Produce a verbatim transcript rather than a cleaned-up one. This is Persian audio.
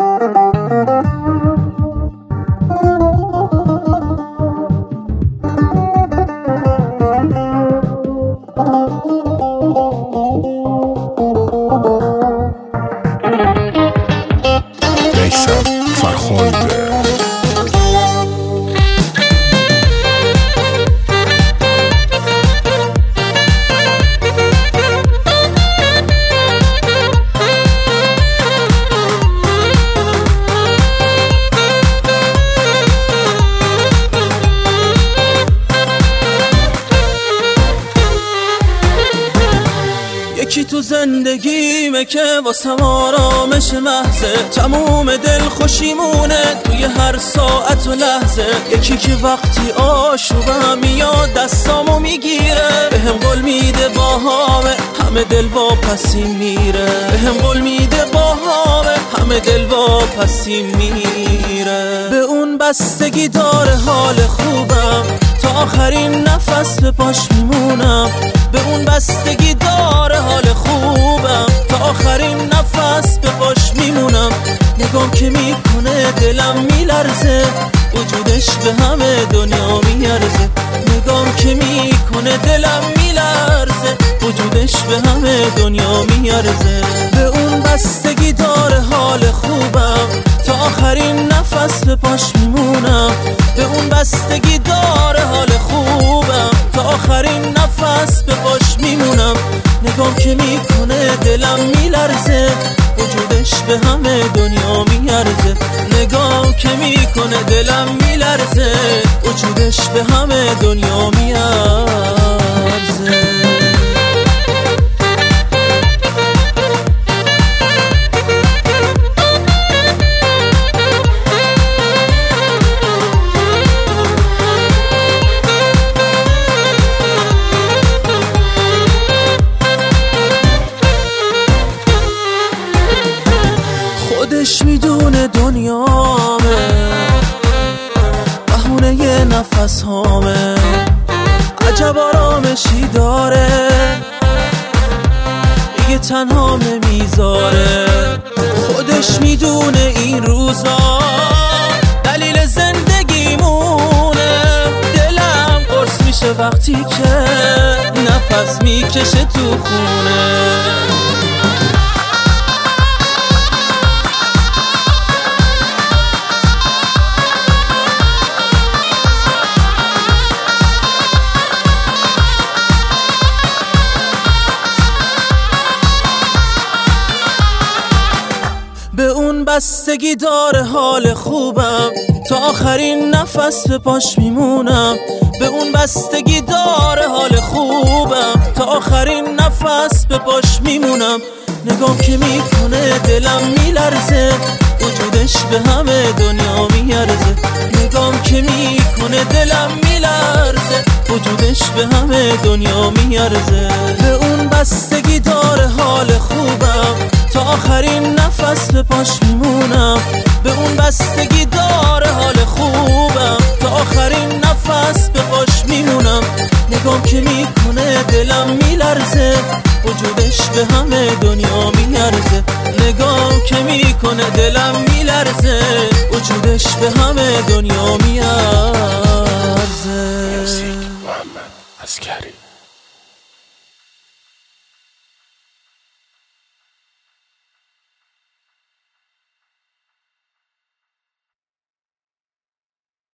یکی تو زندگیمه که واسم آرامش محضه، تموم دل خوشیمونه توی هر ساعت و لحظه. یکی که وقتی آشوبم میاد دستامو میگیره، بهم قول میده باهامه همه دل واپسیم میره، بهم قول میده باهامه همه دل واپسیم میره. به اون بستگی داره حال خوبم، تا آخرین نفس به پاش میمونم. به اون بستگی داره حال خوبم، تا آخرین نفس به پاش میمونم. نگام که میکنه دلم میلرزه، وجودش به همه دنیا میارزه. نگام که میکنه دلم میلرزه، وجودش به همه دنیا میارزه. به اون بستگی داره حال خوبم، تا آخرین نفس به پاش میمونم. به اون بستگی داره حال خوبم، تا آخرین نفس به پاش میمونم. نگام که میکنه دلم میلرزه، وجودش به همه دنیا میارزه. نگام که میکنه دلم میلرزه، وجودش به همه دنیا میارزه. خودش میدونه دنیامه، بهونه یه نفس هامه. عجب آرامشی داره، دیگه تنها نمیذاره. خودش میدونه این روزا دلیل زندگیمونه. دلم قرص میشه وقتی که نفس میکشه تو خونه. به اون بستگی داره حال خوبم، تا آخرین نفس به پاش میمونم. به اون بستگی داره حال خوبم، تا آخرین نفس به پاش میمونم. نگام که میکنه دلم میلرزه، وجودش به همه دنیا میارزه. نگام که میکنه دلم میلرزه، وجودش به همه دنیا میارزه. به اون بستگی داره حال خوبم، تا آخرین نفس به پاش میمونم. به اون بستگی داره حال خوبم، تا آخرین نفس به پاش میمونم. نگام که میکنه دلم میلرزه، وجودش به همه دنیا میارزه. نگام که میکنه دلم میلرزه، وجودش به همه دنیا میارزه.